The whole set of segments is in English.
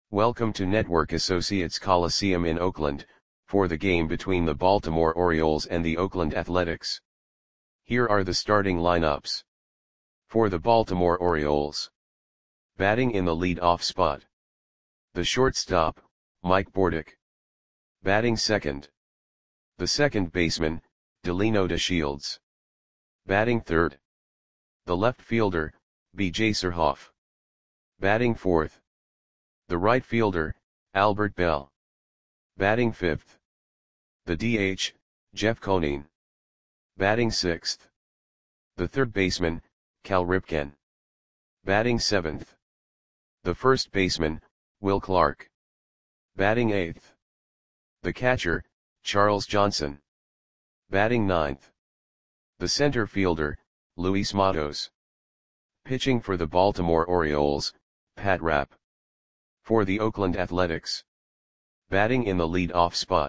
Welcome to Network Associates Coliseum in Oakland, for the game between the Baltimore Orioles and the Oakland Athletics. Here are the starting lineups. For the Baltimore Orioles. Batting in the lead-off spot. The shortstop, Mike Bordick. Batting second. The second baseman, Delino DeShields. Batting third. The left fielder, B.J. Surhoff. Batting fourth. The right fielder, Albert Belle. Batting fifth. The DH, Jeff Conine. Batting sixth. The third baseman, Cal Ripken. Batting seventh. The first baseman, Will Clark. Batting eighth. The catcher, Charles Johnson. Batting ninth. The center fielder, Luis Matos. Pitching for the Baltimore Orioles, Pat Rapp. For the Oakland Athletics. Batting in the lead-off spot.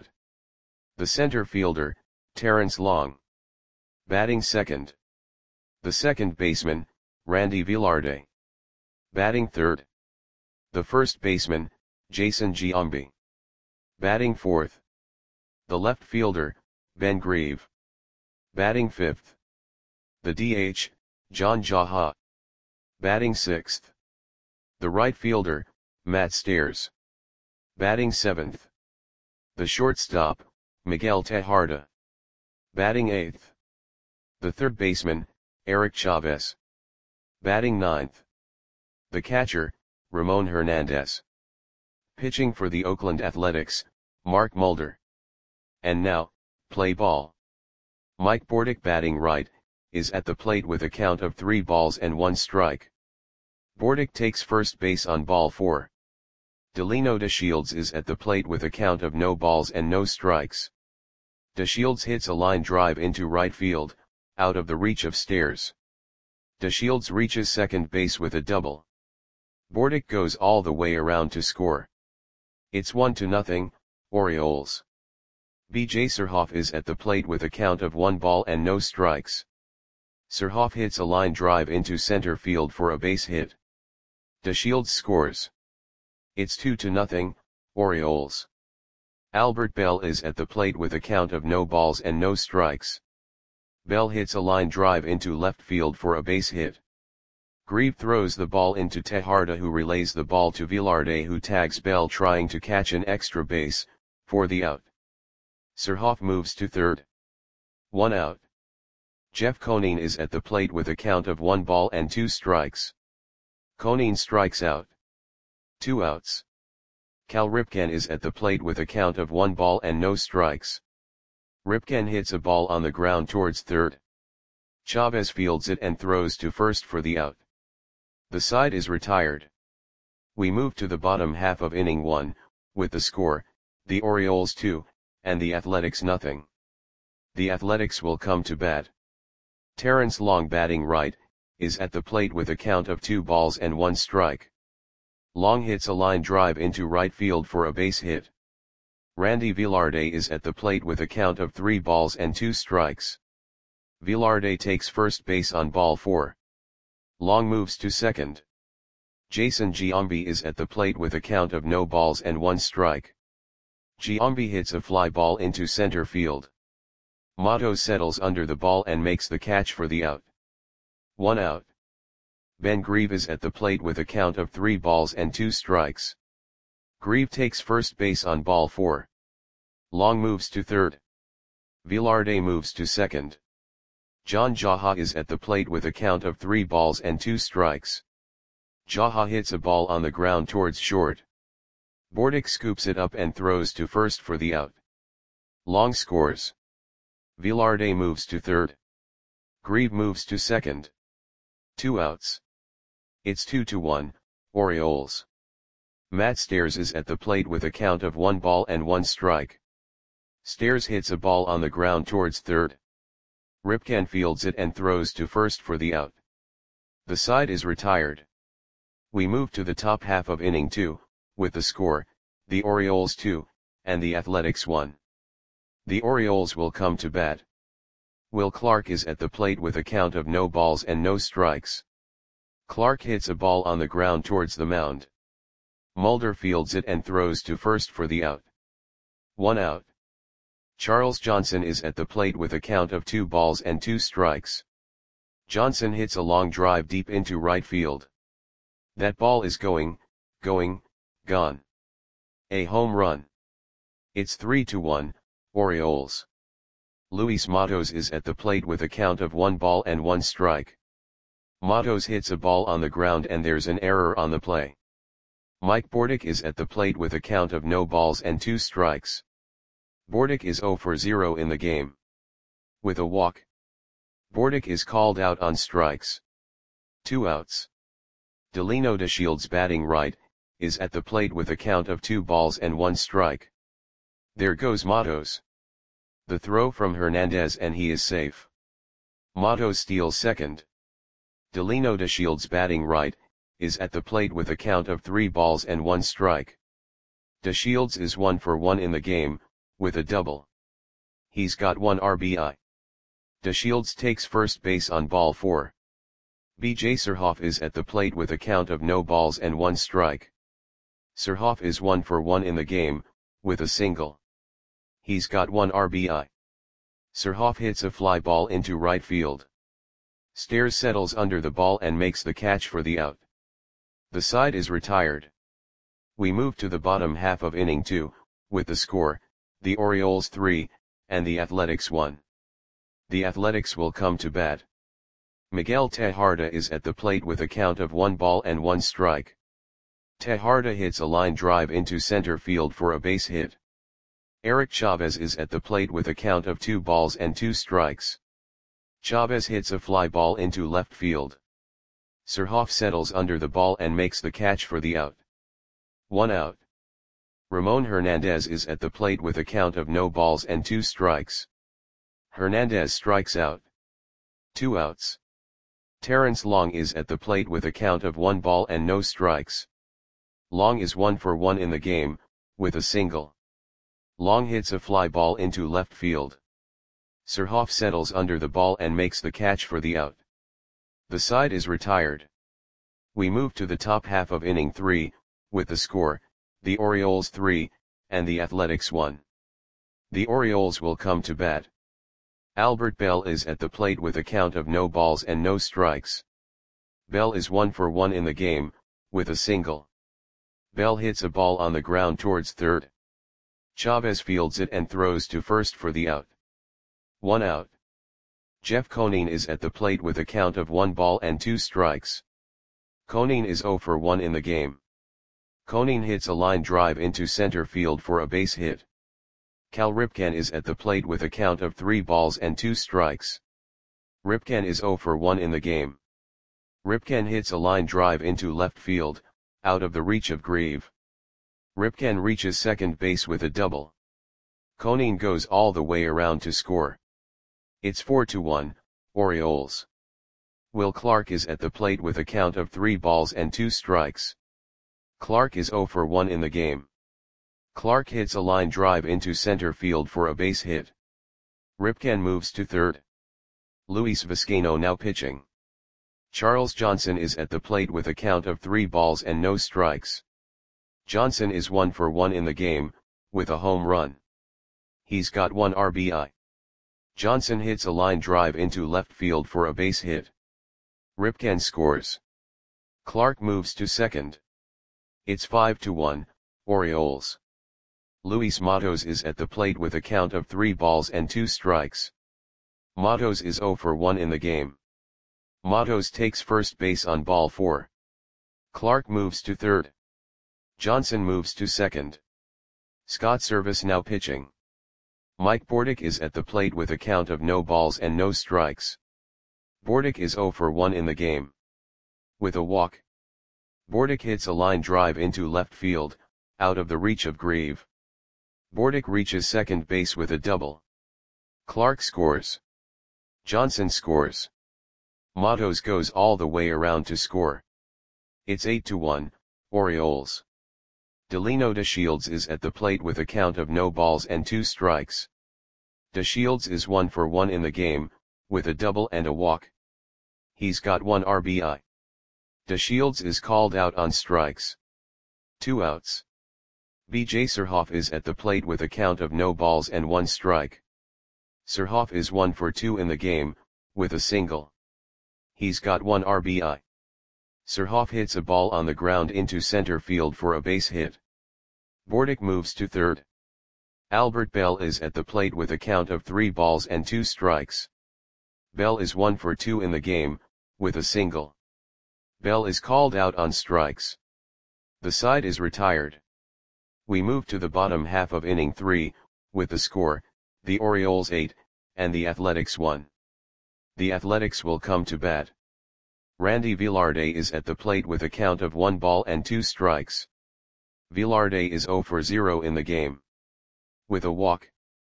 The center fielder, Terrence Long. Batting second. The second baseman, Randy Velarde. Batting third. The first baseman, Jason Giambi. Batting fourth. The left fielder, Ben Grieve. Batting fifth. The DH, John Jaha. Batting sixth. The right fielder, Matt Stairs. Batting seventh. The shortstop, Miguel Tejada. Batting eighth. The third baseman, Eric Chavez. Batting ninth. The catcher, Ramon Hernandez. Pitching for the Oakland Athletics, Mark Mulder. And now, play ball. Mike Bordick batting right, is at the plate with a count of 3 balls and 1 strike. Bordick takes first base on ball 4. Delino DeShields is at the plate with a count of no balls and no strikes. DeShields hits a line drive into right field, out of the reach of Stairs. DeShields reaches second base with a double. Bordick goes all the way around to score. It's 1-0, Orioles. B.J. Surhoff is at the plate with a count of 1 ball and no strikes. Surhoff hits a line drive into center field for a base hit. DeShields scores. It's 2-0, Orioles. Albert Belle is at the plate with a count of no balls and no strikes. Belle hits a line drive into left field for a base hit. Grieve throws the ball into Tejada, who relays the ball to Velarde, who tags Belle trying to catch an extra base, for the out. Surhoff moves to third. 1 out. Jeff Conine is at the plate with a count of 1 ball and 2 strikes. Conine strikes out. 2 outs. Cal Ripken is at the plate with a count of 1 ball and no strikes. Ripken hits a ball on the ground towards third. Chavez fields it and throws to first for the out. The side is retired. We move to the bottom half of inning 1, with the score, the Orioles 2, and the Athletics 0. The Athletics will come to bat. Terrence Long batting right, is at the plate with a count of 2 balls and 1 strike. Long hits a line drive into right field for a base hit. Randy Velarde is at the plate with a count of 3 balls and 2 strikes. Velarde takes first base on ball 4. Long moves to second. Jason Giambi is at the plate with a count of no balls and 1 strike. Giambi hits a fly ball into center field. Matos settles under the ball and makes the catch for the out. 1 out. Ben Grieve is at the plate with a count of 3 balls and 2 strikes. Grieve takes first base on ball 4. Long moves to third. Velarde moves to second. John Jaha is at the plate with a count of 3 balls and 2 strikes. Jaha hits a ball on the ground towards short. Bordick scoops it up and throws to first for the out. Long scores. Velarde moves to third. Grieve moves to second. 2 outs. It's 2-1, Orioles. Matt Stairs is at the plate with a count of 1 ball and 1 strike. Stairs hits a ball on the ground towards third. Ripken fields it and throws to first for the out. The side is retired. We move to the top half of inning 2, with the score, the Orioles 2, and the Athletics 1. The Orioles will come to bat. Will Clark is at the plate with a count of no balls and no strikes. Clark hits a ball on the ground towards the mound. Mulder fields it and throws to first for the out. 1 out. Charles Johnson is at the plate with a count of 2 balls and 2 strikes. Johnson hits a long drive deep into right field. That ball is gone. A home run. It's 3-1, Orioles. Luis Matos is at the plate with a count of 1 ball and 1 strike. Matos hits a ball on the ground and there's an error on the play. Mike Bordick is at the plate with a count of no balls and 2 strikes. Bordick is 0 for 0 in the game. With a walk. Bordick is called out on strikes. 2 outs. Delino DeShields, batting right, is at the plate with a count of 2 balls and 1 strike. There goes Matos. The throw from Hernandez and he is safe. Matos steals second. Delino DeShields, batting right, is at the plate with a count of 3 balls and 1 strike. DeShields is 1 for 1 in the game, with a double. He's got 1 RBI. DeShields takes first base on ball 4. B.J. Surhoff is at the plate with a count of no balls and 1 strike. Surhoff is 1 for 1 in the game, with a single. He's got 1 RBI. Surhoff hits a fly ball into right field. Stairs settles under the ball and makes the catch for the out. The side is retired. We move to the bottom half of inning 2, with the score, the Orioles 3, and the Athletics 1. The Athletics will come to bat. Miguel Tejada is at the plate with a count of 1 ball and 1 strike. Tejada hits a line drive into center field for a base hit. Eric Chavez is at the plate with a count of 2 balls and 2 strikes. Chavez hits a fly ball into left field. Surhoff settles under the ball and makes the catch for the out. 1 out. Ramon Hernandez is at the plate with a count of no balls and 2 strikes. Hernandez strikes out. 2 outs. Terrence Long is at the plate with a count of 1 ball and no strikes. Long is 1 for 1 in the game, with a single. Long hits a fly ball into left field. Surhoff settles under the ball and makes the catch for the out. The side is retired. We move to the top half of inning 3, with the score, the Orioles 3, and the Athletics 1. The Orioles will come to bat. Albert Bell is at the plate with a count of no balls and no strikes. Bell is 1 for 1 in the game, with a single. Bell hits a ball on the ground towards third. Chavez fields it and throws to first for the out. 1 out. Jeff Conine is at the plate with a count of 1 ball and 2 strikes. Conine is 0 for 1 in the game. Conine hits a line drive into center field for a base hit. Cal Ripken is at the plate with a count of 3 balls and 2 strikes. Ripken is 0 for 1 in the game. Ripken hits a line drive into left field, out of the reach of Grieve. Ripken reaches second base with a double. Conine goes all the way around to score. It's 4-1, Orioles. Will Clark is at the plate with a count of 3 balls and 2 strikes. Clark is 0 for 1 in the game. Clark hits a line drive into center field for a base hit. Ripken moves to third. Luis Vizcaino now pitching. Charles Johnson is at the plate with a count of 3 balls and no strikes. Johnson is 1 for 1 in the game, with a home run. He's got 1 RBI. Johnson hits a line drive into left field for a base hit. Ripken scores. Clark moves to second. It's 5-1, Orioles. Luis Matos is at the plate with a count of 3 balls and 2 strikes. Matos is 0 for 1 in the game. Matos takes first base on ball 4. Clark moves to third. Johnson moves to second. Scott Servais now pitching. Mike Bordick is at the plate with a count of no balls and no strikes. Bordick is 0 for 1 in the game. With a walk. Bordick hits a line drive into left field, out of the reach of Grieve. Bordick reaches second base with a double. Clark scores. Johnson scores. Matos goes all the way around to score. It's 8-1, Orioles. Delino DeShields is at the plate with a count of no balls and 2 strikes. DeShields is 1 for 1 in the game, with a double and a walk. He's got 1 RBI. DeShields is called out on strikes. 2 outs. B.J. Surhoff is at the plate with a count of no balls and 1 strike. Surhoff is 1 for 2 in the game, with a single. He's got 1 RBI. Surhoff hits a ball on the ground into center field for a base hit. Bordick moves to third. Albert Bell is at the plate with a count of 3 balls and 2 strikes. Bell is 1 for 2 in the game, with a single. Bell is called out on strikes. The side is retired. We move to the bottom half of inning 3, with the score, the Orioles 8, and the Athletics 1. The Athletics will come to bat. Randy Velarde is at the plate with a count of 1 ball and 2 strikes. Velarde is 0 for 0 in the game. With a walk.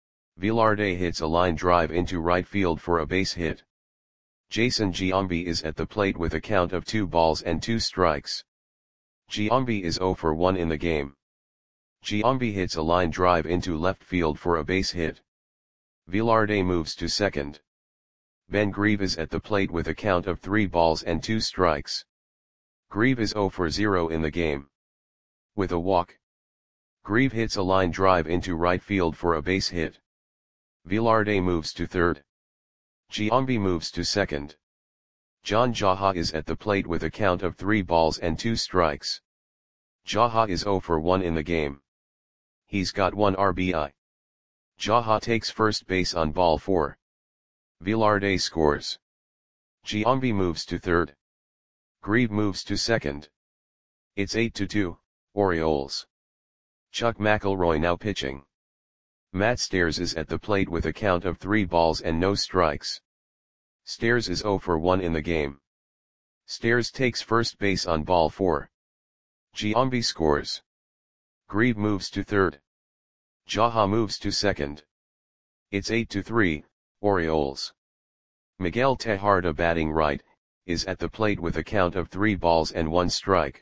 Velarde hits a line drive into right field for a base hit. Jason Giambi is at the plate with a count of 2 balls and 2 strikes. Giambi is 0 for 1 in the game. Giambi hits a line drive into left field for a base hit. Velarde moves to second. Ben Grieve is at the plate with a count of 3 balls and 2 strikes. Grieve is 0 for 0 in the game. With a walk. Grieve hits a line drive into right field for a base hit. Velarde moves to third. Giambi moves to second. John Jaha is at the plate with a count of 3 balls and 2 strikes. Jaha is 0 for 1 in the game. He's got 1 RBI. Jaha takes first base on ball 4. Velarde scores. Giambi moves to third. Grieve moves to second. It's 8-2, Orioles. Chuck McElroy now pitching. Matt Stairs is at the plate with a count of 3 balls and no strikes. Stairs is 0 for 1 in the game. Stairs takes first base on ball 4. Giambi scores. Grieve moves to third. Jaha moves to second. It's 8-3, Orioles. Miguel Tejada batting right, is at the plate with a count of 3 balls and 1 strike.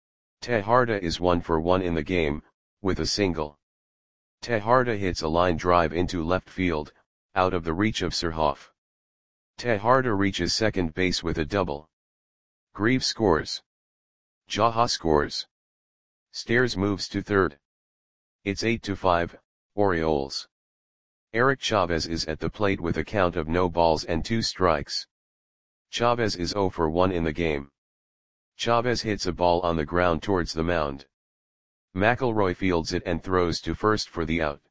Tejada is 1 for 1 in the game, with a single. Tejada hits a line drive into left field, out of the reach of Surhoff. Tejada reaches second base with a double. Grieve scores. Jaha scores. Stairs moves to third. It's 8-5, Orioles. Eric Chavez is at the plate with a count of no balls and 2 strikes. Chavez is 0 for 1 in the game. Chavez hits a ball on the ground towards the mound. McElroy fields it and throws to first for the out.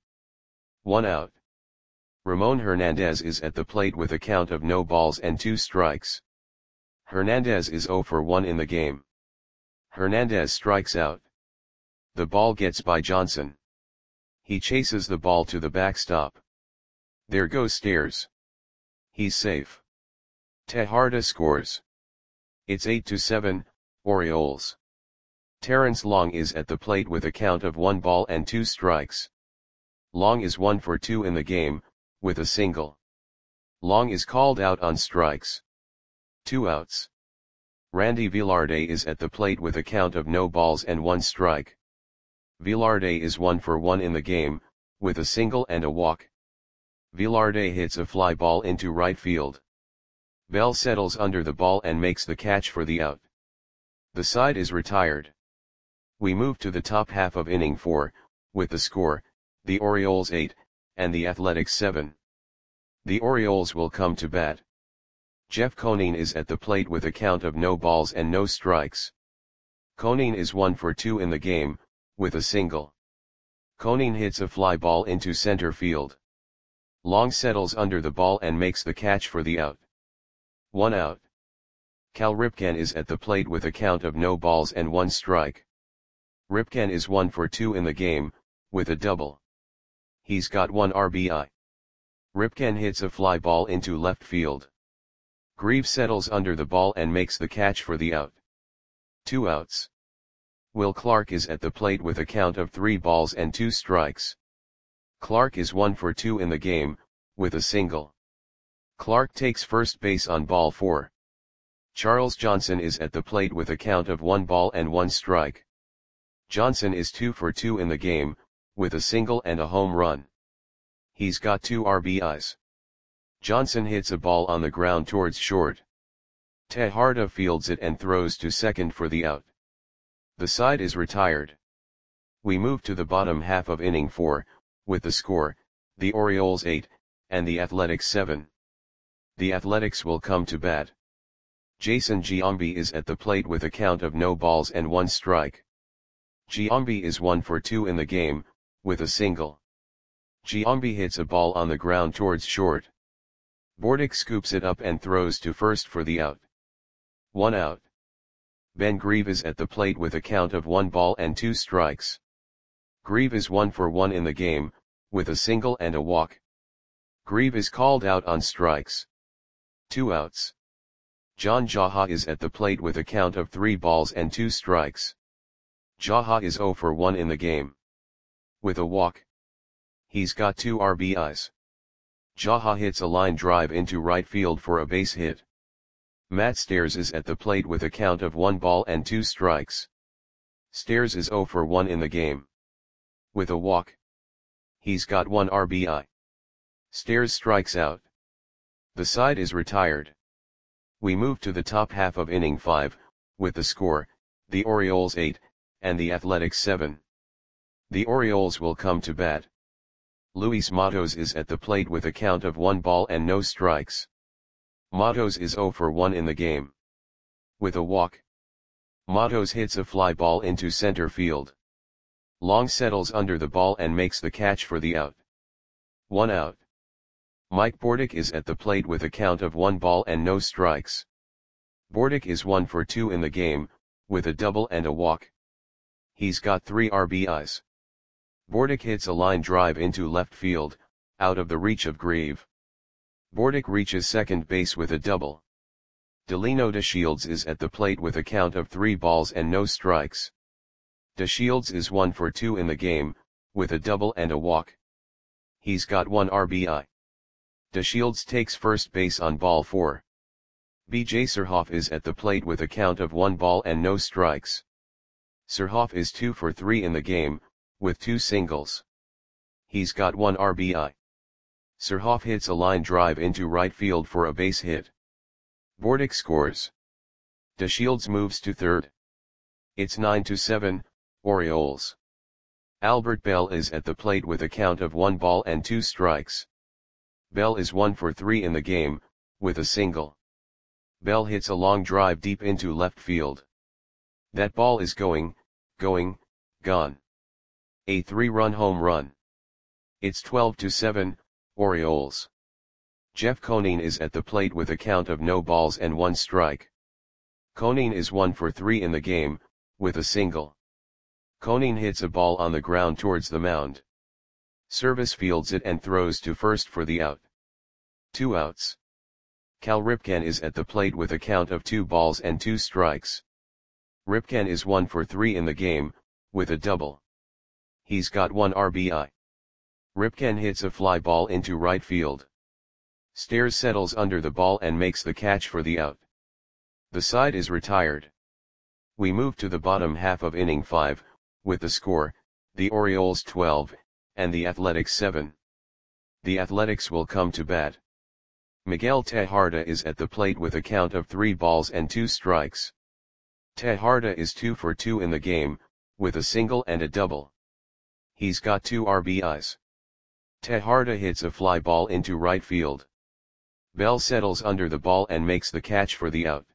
1 out. Ramon Hernandez is at the plate with a count of no balls and 2 strikes. Hernandez is 0 for 1 in the game. Hernandez strikes out. The ball gets by Johnson. He chases the ball to the backstop. There goes Stairs. He's safe. Tejada scores. It's 8-7, Orioles. Terrence Long is at the plate with a count of 1 ball and 2 strikes. Long is 1 for 2 in the game, with a single. Long is called out on strikes. 2 outs. Randy Velarde is at the plate with a count of no balls and 1 strike. Velarde is 1 for 1 in the game, with a single and a walk. Velarde hits a fly ball into right field. Bell settles under the ball and makes the catch for the out. The side is retired. We move to the top half of inning 4, with the score, the Orioles 8, and the Athletics 7. The Orioles will come to bat. Jeff Conine is at the plate with a count of no balls and no strikes. Conine is 1 for 2 in the game, with a single. Conine hits a fly ball into center field. Long settles under the ball and makes the catch for the out. 1 out. Cal Ripken is at the plate with a count of no balls and 1 strike. Ripken is 1 for 2 in the game, with a double. He's got 1 RBI. Ripken hits a fly ball into left field. Grieve settles under the ball and makes the catch for the out. 2 outs. Will Clark is at the plate with a count of 3 balls and 2 strikes. Clark is 1 for 2 in the game, with a single. Clark takes first base on ball 4. Charles Johnson is at the plate with a count of 1 ball and 1 strike. Johnson is 2 for 2 in the game, with a single and a home run. He's got 2 RBIs. Johnson hits a ball on the ground towards short. Tejada fields it and throws to second for the out. The side is retired. We move to the bottom half of inning 4, with the score, the Orioles 8, and the Athletics 7. The Athletics will come to bat. Jason Giambi is at the plate with a count of no balls and 1 strike. Giambi is 1 for 2 in the game, with a single. Giambi hits a ball on the ground towards short. Bordick scoops it up and throws to first for the out. 1 out. Ben Grieve is at the plate with a count of 1 ball and 2 strikes. Grieve is 1 for 1 in the game, with a single and a walk. Grieve is called out on strikes. 2 outs. John Jaha is at the plate with a count of 3 balls and 2 strikes. Jaha is 0 for 1 in the game. With a walk. He's got 2 RBIs. Jaha hits a line drive into right field for a base hit. Matt Stairs is at the plate with a count of 1 ball and 2 strikes. Stairs is 0 for 1 in the game. With a walk. He's got 1 RBI. Stairs strikes out. The side is retired. We move to the top half of inning 5, with the score, the Orioles 8, and the Athletics 7. The Orioles will come to bat. Luis Matos is at the plate with a count of 1 ball and no strikes. Matos is 0 for 1 in the game. With a walk. Matos hits a fly ball into center field. Long settles under the ball and makes the catch for the out. 1 out. Mike Bordick is at the plate with a count of 1 ball and no strikes. Bordick is 1 for 2 in the game, with a double and a walk. He's got 3 RBIs. Bordick hits a line drive into left field, out of the reach of Grieve. Bordick reaches second base with a double. Delino DeShields is at the plate with a count of 3 balls and no strikes. DeShields is 1 for 2 in the game, with a double and a walk. He's got 1 RBI. DeShields takes first base on ball 4. B.J. Surhoff is at the plate with a count of 1 ball and no strikes. Surhoff is 2 for 3 in the game, with 2 singles. He's got 1 RBI. Surhoff hits a line drive into right field for a base hit. Bordick scores. DeShields moves to third. It's 9-7, Orioles. Albert Bell is at the plate with a count of 1 ball and 2 strikes. Bell is 1 for 3 in the game, with a single. Bell hits a long drive deep into left field. That ball is gone. A 3-run home run. It's 12-7, Orioles. Jeff Conine is at the plate with a count of no balls and 1 strike. Conine is 1 for 3 in the game, with a single. Conine hits a ball on the ground towards the mound. Service fields it and throws to first for the out. 2 outs. Cal Ripken is at the plate with a count of 2 balls and 2 strikes. Ripken is 1 for 3 in the game, with a double. He's got 1 RBI. Ripken hits a fly ball into right field. Stairs settles under the ball and makes the catch for the out. The side is retired. We move to the bottom half of inning 5, with the score, the Orioles 12, and the Athletics 7. The Athletics will come to bat. Miguel Tejada is at the plate with a count of 3 balls and 2 strikes. Tejada is 2 for 2 in the game, with a single and a double. He's got 2 RBIs. Tejada hits a fly ball into right field. Bell settles under the ball and makes the catch for the out.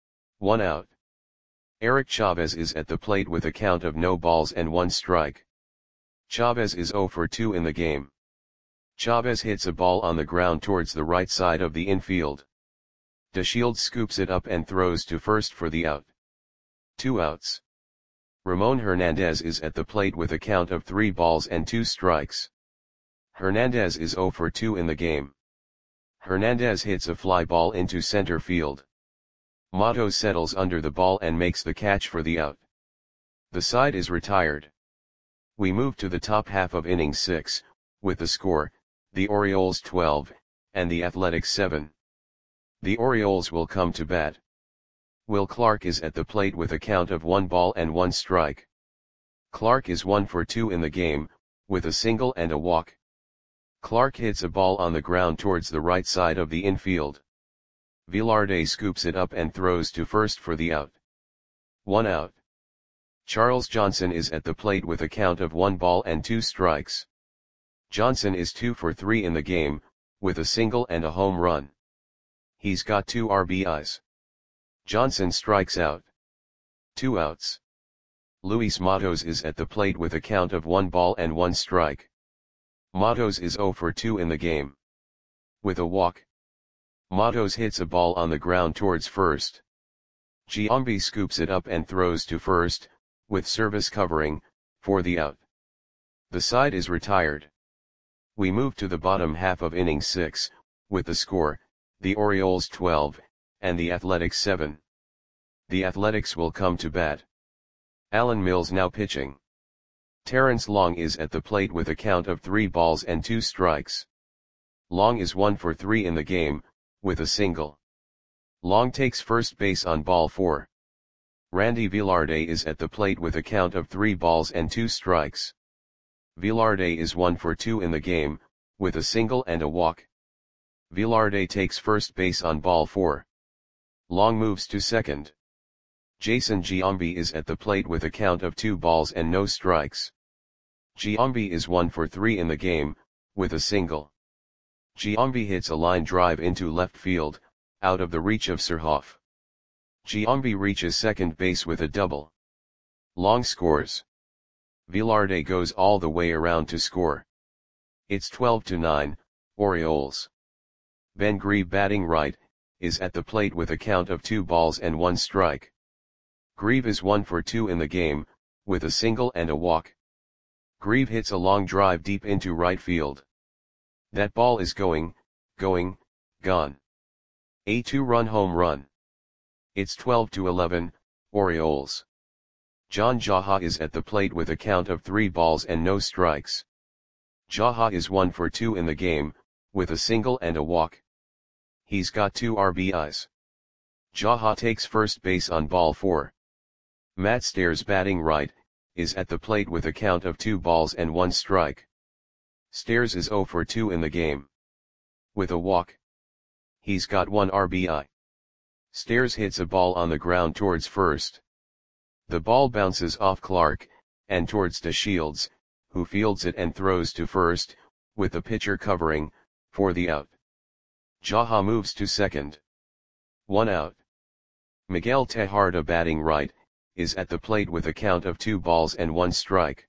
1 out. Eric Chavez is at the plate with a count of no balls and 1 strike. Chavez is 0 for 2 in the game. Chavez hits a ball on the ground towards the right side of the infield. DeShields scoops it up and throws to first for the out. 2 outs. Ramon Hernandez is at the plate with a count of 3 balls and 2 strikes. Hernandez is 0 for 2 in the game. Hernandez hits a fly ball into center field. Matos settles under the ball and makes the catch for the out. The side is retired. We move to the top half of inning 6, with the score, the Orioles 12, and the Athletics 7. The Orioles will come to bat. Will Clark is at the plate with a count of 1 ball and 1 strike. Clark is 1 for 2 in the game, with a single and a walk. Clark hits a ball on the ground towards the right side of the infield. Velarde scoops it up and throws to first for the out. 1 out. Charles Johnson is at the plate with a count of 1 ball and 2 strikes. Johnson is 2 for 3 in the game, with a single and a home run. He's got 2 RBIs. Johnson strikes out. 2 outs. Luis Matos is at the plate with a count of 1 ball and 1 strike. Matos is 0 for 2 in the game. With a walk. Matos hits a ball on the ground towards first. Giambi scoops it up and throws to first, with Service covering, for the out. The side is retired. We move to the bottom half of inning 6, with the score, the Orioles 12, and the Athletics 7. The Athletics will come to bat. Alan Mills now pitching. Terrence Long is at the plate with a count of 3 balls and 2 strikes. Long is 1 for 3 in the game, with a single. Long takes first base on ball 4. Randy Velarde is at the plate with a count of 3 balls and 2 strikes. Velarde is 1 for 2 in the game, with a single and a walk. Velarde takes first base on ball 4. Long moves to second. Jason Giambi is at the plate with a count of 2 balls and no strikes. Giambi is 1 for 3 in the game, with a single. Giambi hits a line drive into left field, out of the reach of Surhoff. Giambi reaches second base with a double. Long scores. Velarde goes all the way around to score. It's 12-9, Orioles. Ben Grieve batting right, is at the plate with a count of 2 balls and 1 strike. Grieve is 1 for 2 in the game, with a single and a walk. Grieve hits a long drive deep into right field. That ball is gone. A 2-run home run. It's 12-11, Orioles. John Jaha is at the plate with a count of 3 balls and no strikes. Jaha is 1 for 2 in the game, with a single and a walk. He's got 2 RBIs. Jaha takes first base on ball 4. Matt Stairs batting right, is at the plate with a count of 2 balls and 1 strike. Stairs is 0 for 2 in the game. With a walk. He's got 1 RBI. Stairs hits a ball on the ground towards first. The ball bounces off Clark, and towards DeShields, who fields it and throws to first, with the pitcher covering, for the out. Jaha moves to second. 1 out. Miguel Tejada batting right, is at the plate with a count of 2 balls and 1 strike.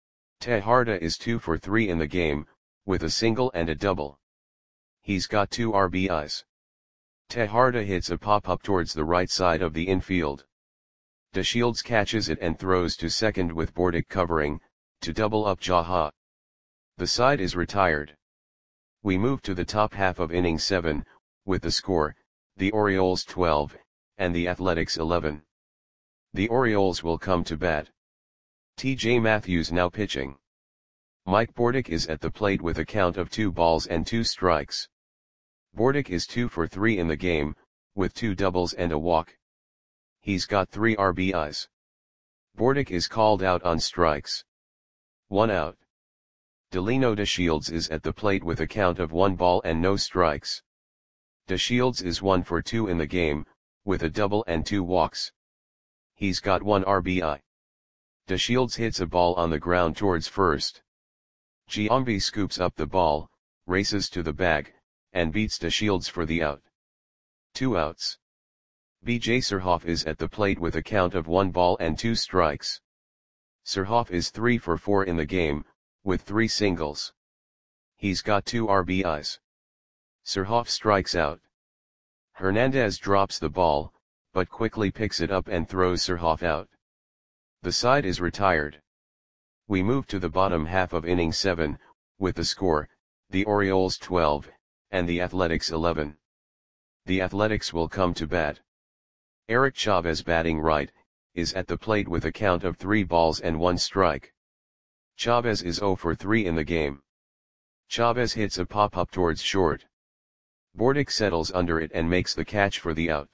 Tejada is 2 for 3 in the game, with a single and a double. He's got 2 RBIs. Tejada hits a pop-up towards the right side of the infield. DeShields catches it and throws to second with Bordick covering, to double up Jaha. The side is retired. We move to the top half of inning 7, with the score, the Orioles 12, and the Athletics 11. The Orioles will come to bat. T.J. Matthews now pitching. Mike Bordick is at the plate with a count of 2 balls and 2 strikes. Bordick is 2 for 3 in the game, with 2 doubles and a walk. He's got 3 RBIs. Bordick is called out on strikes. 1 out. Delino DeShields is at the plate with a count of 1 ball and no strikes. DeShields is 1 for 2 in the game, with a double and 2 walks. He's got 1 RBI. DeShields hits a ball on the ground towards first. Giambi scoops up the ball, races to the bag, and beats DeShields for the out. 2 outs. B.J. Surhoff is at the plate with a count of 1 ball and 2 strikes. Surhoff is 3 for 4 in the game, with 3 singles. He's got 2 RBIs. Surhoff strikes out. Hernandez drops the ball, but quickly picks it up and throws Surhoff out. The side is retired. We move to the bottom half of inning 7, with the score, the Orioles 12, and the Athletics 11. The Athletics will come to bat. Eric Chavez batting right, is at the plate with a count of 3 balls and 1 strike. Chavez is 0 for 3 in the game. Chavez hits a pop-up towards short. Bordick settles under it and makes the catch for the out.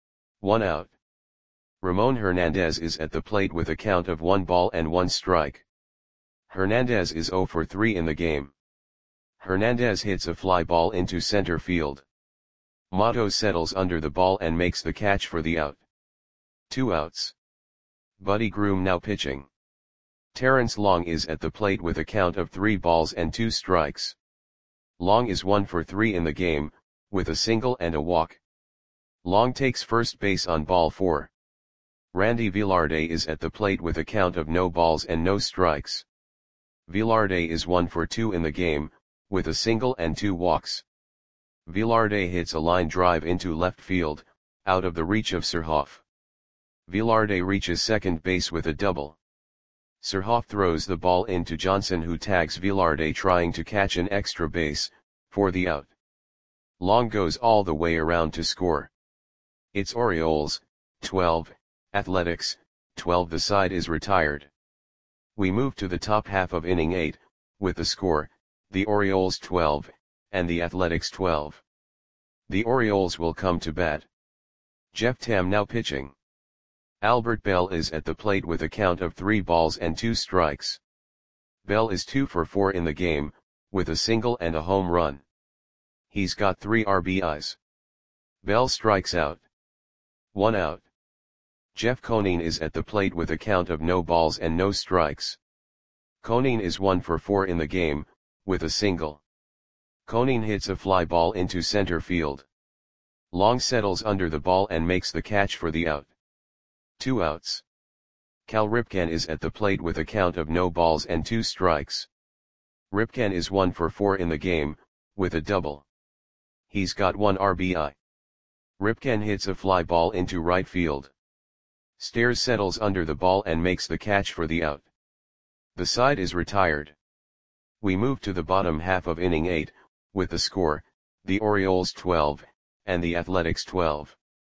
1 out. Ramon Hernandez is at the plate with a count of 1 ball and 1 strike. Hernandez is 0 for 3 in the game. Hernandez hits a fly ball into center field. Matos settles under the ball and makes the catch for the out. 2 outs. Buddy Groom now pitching. Terrence Long is at the plate with a count of 3 balls and 2 strikes. Long is 1 for 3 in the game, with a single and a walk. Long takes first base on ball 4. Randy Velarde is at the plate with a count of no balls and no strikes. Velarde is 1 for 2 in the game, with a single and 2 walks. Velarde hits a line drive into left field, out of the reach of Surhoff. Velarde reaches second base with a double. Surhoff throws the ball into Johnson, who tags Velarde trying to catch an extra base, for the out. Long goes all the way around to score. It's Orioles, 12, Athletics, 12. The side is retired. We move to the top half of inning 8, with the score, the Orioles 12, and the Athletics 12. The Orioles will come to bat. Jeff Tam now pitching. Albert Bell is at the plate with a count of 3 balls and 2 strikes. Bell is 2 for 4 in the game, with a single and a home run. He's got 3 RBIs. Bell strikes out. 1 out. Jeff Conine is at the plate with a count of no balls and no strikes. Conine is 1 for 4 in the game, with a single. Conine hits a fly ball into center field. Long settles under the ball and makes the catch for the out. 2 outs. Cal Ripken is at the plate with a count of no balls and 2 strikes. Ripken is 1 for 4 in the game, with a double. He's got 1 RBI. Ripken hits a fly ball into right field. Stairs settles under the ball and makes the catch for the out. The side is retired. We move to the bottom half of inning 8, with the score, the Orioles 12, and the Athletics 12.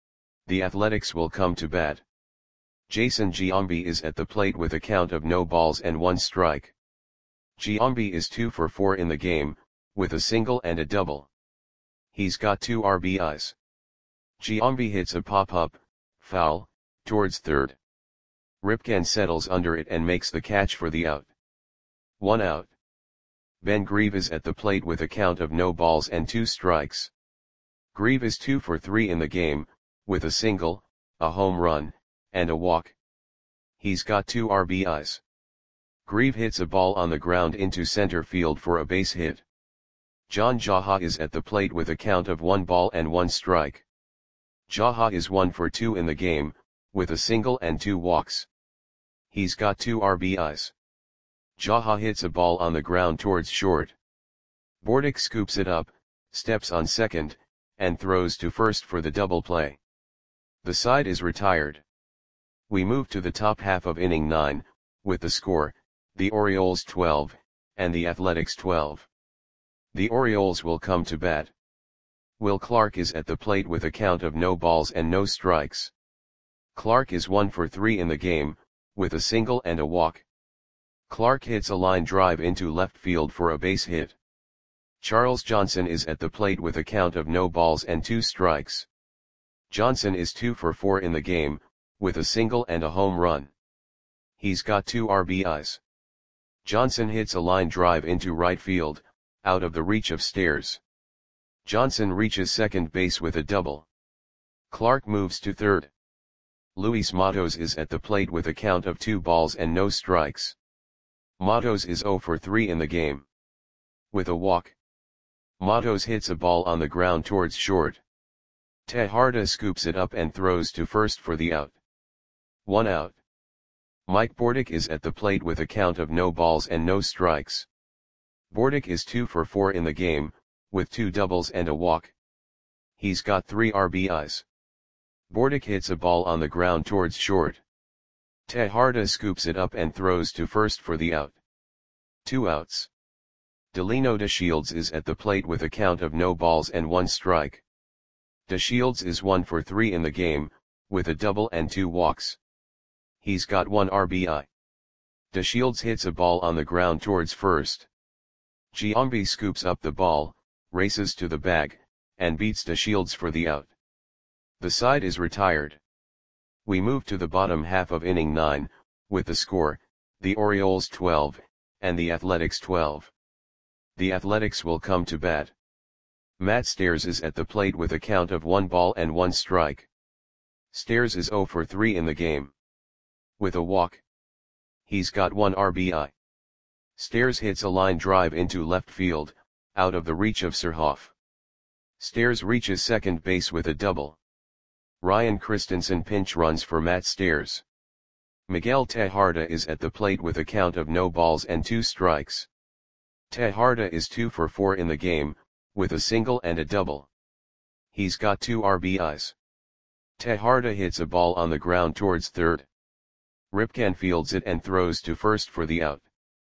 The Athletics will come to bat. Jason Giambi is at the plate with a count of no balls and 1 strike. Giambi is 2 for 4 in the game, with a single and a double. He's got 2 RBIs. Giambi hits a pop-up, foul, towards third. Ripken settles under it and makes the catch for the out. 1 out. Ben Grieve is at the plate with a count of no balls and 2 strikes. Grieve is 2 for 3 in the game, with a single, a home run, and a walk. He's got 2 RBIs. Grieve hits a ball on the ground into center field for a base hit. John Jaha is at the plate with a count of 1 ball and 1 strike. Jaha is 1 for 2 in the game, with a single and 2 walks. He's got 2 RBIs. Jaha hits a ball on the ground towards short. Bordick scoops it up, steps on second, and throws to first for the double play. The side is retired. We move to the top half of inning 9, with the score, the Orioles 12, and the Athletics 12. The Orioles will come to bat. Will Clark is at the plate with a count of no balls and no strikes. Clark is 1 for 3 in the game, with a single and a walk. Clark hits a line drive into left field for a base hit. Charles Johnson is at the plate with a count of no balls and 2 strikes. Johnson is 2 for 4 in the game, with a single and a home run. He's got 2 RBIs. Johnson hits a line drive into right field, out of the reach of Stairs. Johnson reaches second base with a double. Clark moves to third. Luis Matos is at the plate with a count of 2 balls and no strikes. Matos is 0 for 3 in the game. With a walk. Matos hits a ball on the ground towards short. Tejarda scoops it up and throws to first for the out. 1 out. Mike Bordick is at the plate with a count of no balls and no strikes. Bordick is 2 for 4 in the game, with 2 doubles and a walk. He's got 3 RBIs. Bordick hits a ball on the ground towards short. Tejarda scoops it up and throws to first for the out. 2 outs. Delino DeShields is at the plate with a count of no balls and 1 strike. DeShields is 1 for 3 in the game, with a double and 2 walks. He's got 1 RBI. DeShields hits a ball on the ground towards first. Giambi scoops up the ball, races to the bag, and beats DeShields for the out. The side is retired. We move to the bottom half of inning 9, with the score, the Orioles 12, and the Athletics 12. The Athletics will come to bat. Matt Stairs is at the plate with a count of 1 ball and 1 strike. Stairs is 0 for 3 in the game. with a walk. He's got 1 RBI. Stairs hits a line drive into left field, out of the reach of Surhoff. Stairs reaches second base with a double. Ryan Christensen pinch runs for Matt Stairs. Miguel Tejada is at the plate with a count of no balls and 2 strikes. Tejada is 2 for 4 in the game, with a single and a double. He's got 2 RBIs. Tejada hits a ball on the ground towards third. Ripken fields it and throws to first for the out.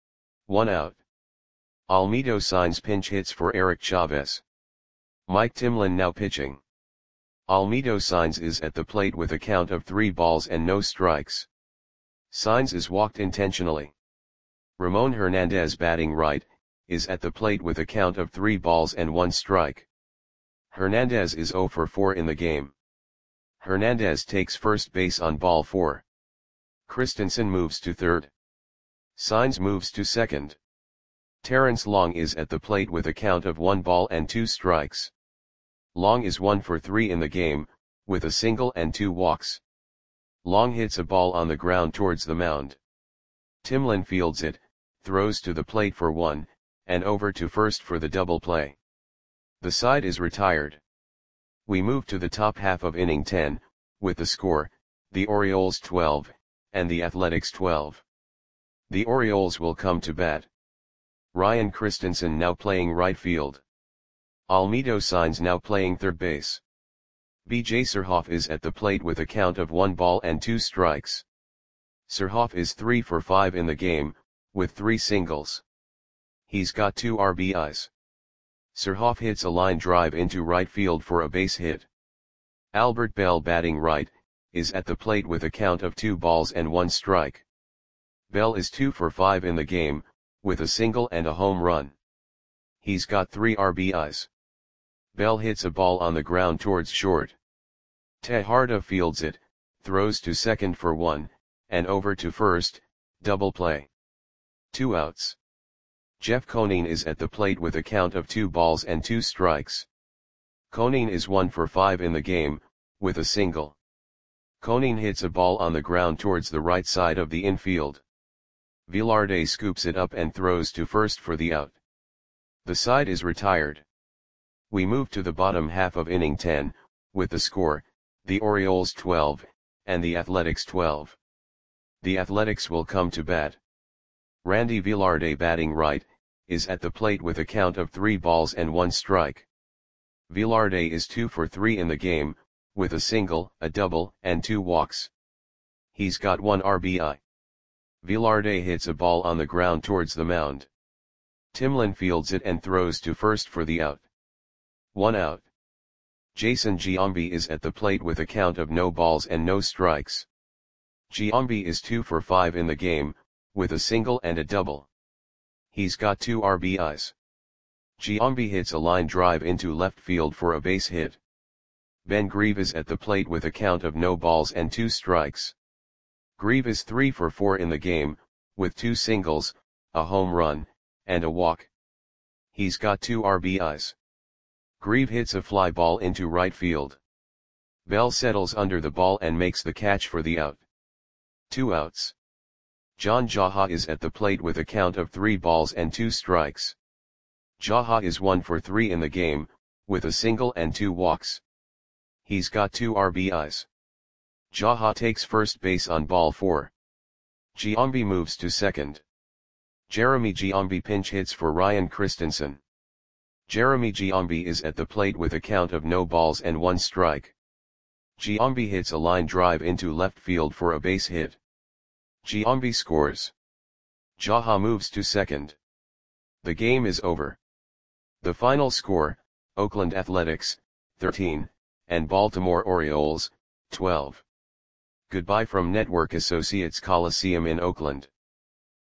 1 out. Almedo signs pinch hits for Eric Chavez. Mike Timlin now pitching. Almedo signs is at the plate with a count of 3 balls and no strikes. Signs is walked intentionally. Ramon Hernandez batting right, is at the plate with a count of 3 balls and 1 strike. Hernandez is 0 for 4 in the game. Hernandez takes first base on ball 4. Christensen moves to third. Signs moves to second. Terrence Long is at the plate with a count of 1 ball and 2 strikes. Long is 1 for 3 in the game, with a single and 2 walks. Long hits a ball on the ground towards the mound. Timlin fields it, throws to the plate for 1, and over to first for the double play. The side is retired. We move to the top half of inning 10, with the score, the Orioles 12, and the Athletics 12. The Orioles will come to bat. Ryan Christensen now playing right field. Almedo signs now playing third base. B.J. Surhoff is at the plate with a count of 1 ball and 2 strikes. Surhoff is 3 for 5 in the game, with 3 singles. He's got 2 RBIs. Surhoff hits a line drive into right field for a base hit. Albert Bell batting right, is at the plate with a count of 2 balls and 1 strike. Bell is 2 for 5 in the game, with a single and a home run. He's got 3 RBIs. Bell hits a ball on the ground towards short. Tejada fields it, throws to second for 1, and over to first, double play. 2 outs. Jeff Conine is at the plate with a count of 2 balls and 2 strikes. Conine is 1 for 5 in the game, with a single. Conine hits a ball on the ground towards the right side of the infield. Velarde scoops it up and throws to first for the out. The side is retired. We move to the bottom half of inning 10, with the score, the Orioles 12, and the Athletics 12. The Athletics will come to bat. Randy Velarde batting right, is at the plate with a count of 3 balls and 1 strike. Velarde is 2 for 3 in the game, with a single, a double, and 2 walks. He's got 1 RBI. Velarde hits a ball on the ground towards the mound. Timlin fields it and throws to first for the out. 1 out. Jason Giambi is at the plate with a count of no balls and no strikes. Giambi is 2 for 5 in the game, with a single and a double. He's got 2 RBIs. Giambi hits a line drive into left field for a base hit. Ben Grieve is at the plate with a count of no balls and 2 strikes. Grieve is 3 for 4 in the game, with 2 singles, a home run, and a walk. He's got 2 RBIs. Grieve hits a fly ball into right field. Bell settles under the ball and makes the catch for the out. 2 outs. John Jaha is at the plate with a count of 3 balls and 2 strikes. Jaha is 1 for 3 in the game, with a single and 2 walks. He's got 2 RBIs. Jaha takes first base on ball 4. Giambi moves to second. Jeremy Giambi pinch hits for Ryan Christensen. Jeremy Giambi is at the plate with a count of no balls and 1 strike. Giambi hits a line drive into left field for a base hit. Giambi scores. Jaha moves to second. The game is over. The final score, Oakland Athletics, 13, and Baltimore Orioles, 12. Goodbye from Network Associates Coliseum in Oakland.